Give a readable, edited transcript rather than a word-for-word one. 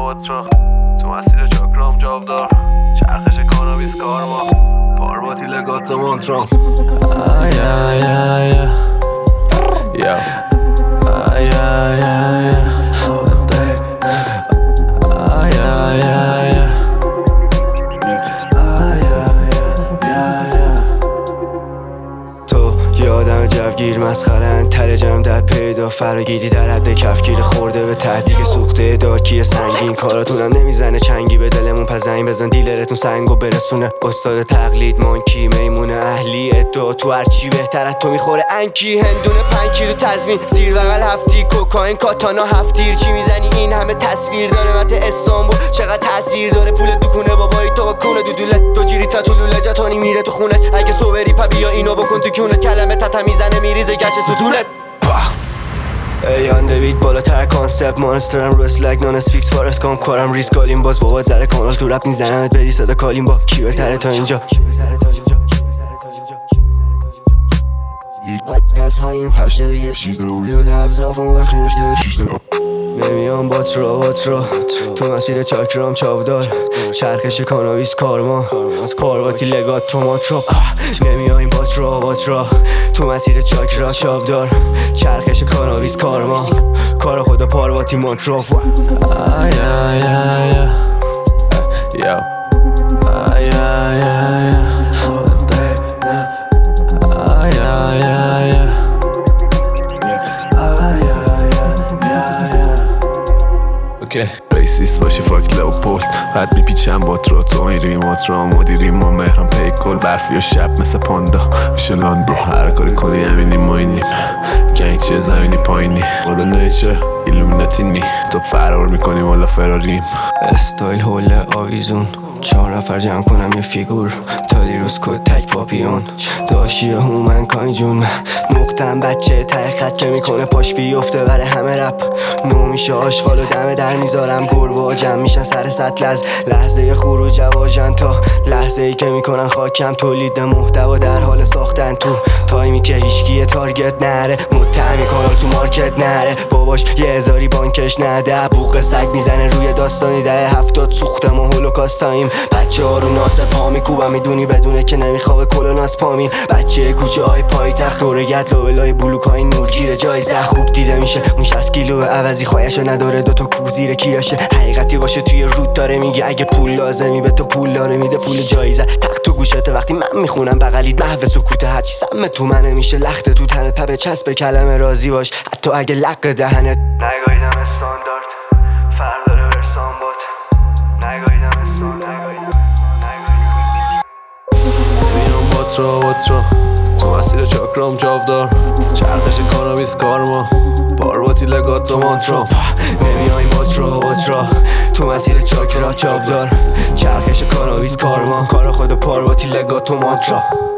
واترا تو مسیر چاکرام جاودار چرخش کانابیس کارما پارواتی لگاتو مانترام آی آی آی یا آی آی آی یادم جوگیر مسخرن تر جمع در پیدا فراگیری در حد کفگیر خورده به تهدیگ سوخته دارکی سنگین کاراتونم نمیزنه چنگی به دلمون پس زنگ بزن دیلرتون سنگو برسونه استاد تقلید مانکی میمونه اهلی ادعا تو هرچی بهتر از تو میخوره انکی هندونه 5 کیلو تضمین زیر بغل هفتی کوکائین کاتانا هفتیر چی میزنی این همه تصویر داره مت استانبول چقدر تاثیر داره پول دکونه بابایی تو با کونه دودولت دو جیری تا طولوله جاتونی میره تو خونت اگه صبری پا بیا اینو بکن تو کونت کلمه تتا میزنه میریزه گچ ستونت ایان دوید بالاتر کانسپت مانسترم رو اسلگ نان از فیکس فارس کام کارم ریسک کالیم باز بابات زره کانال تو رپ میزنمت بدی صدا کالیم با کی بهتره تا اینجا از هایم هشته بگه شیده رو بیاد رفزافم وقتی نشده نمیام باترا تو مسیر چاکرام چاودار چرخش کانابیس کارما پارواتی لگات تو ماترا نمیایم باترا تو مسیر چاکرا چاودار چرخش کانابیس کارما کار خدا پارواتی ماترا آی آی آی یا آی آی آی ریسیس باشی فاک لوپولد بعد میپیچم باترا تو این ریمات را مدیریم ما مهرم پیکل برفی و شب مثل پاندا میشه لاندو هر کاری کنی همینی ما اینیم گنگ چیه زمینی پایینی قول نیچر ایلومیناتینی تو فرار میکنی والا فراریم استایل هوله آویزون 4 نفر جمع کنم یه فیگور تا دیروز کد تک پاپیون داشیه هومن کاین جون من نقطم بچه ته خط که میکنه پاش بیفته بره همه رپ نو میشه آشغال و دم در میذارم گربه جمع میشن سر سطل از لحظه خروج واژن تا لحظه ای که میکنن خاکم تولید محتوا در حال ساختن تو تایمی که هیچکی تارگت نره متهمی کانال تو مارکت نره باباش یه هزاری بانکش نده بوق سگ میزنه روی داستانی 70 سوختم و هولوکاستاییم بچه ها رو ناس پا میکوبم میدونی بدونه که نمیخوابه کل ناس پامین بچه کوچه های پای تخت دورگرد لابلای بلوکای نورگیره جایزه خوب دیده میشه اون 60 کیلو عوضی خواهشو نداره دوتا کوه زیر کیراشه حقیقتی باشه توی رود داره میگه اگه پول لازمی به تو پول داره میده پول جایزه تخت تو گوشته وقتی من میخونم بغلید محو سکوته هرچی سم تو منه میشه لخت تو تنه تبه چسب کلمه راضی باش حتی اگه لق دهنت نگاهیدم استاندارد فرداره ورسان بات نگاهیدم استاندارد باترا تو مسیر چاکرام جاودار چرخش کانابیس کارما پارواتی لگاتو مانترام نمیایم باترا تو مسیر چاکرا چاودار چرخش کانابیس کارما کار خود پارواتی لگاتو مانترا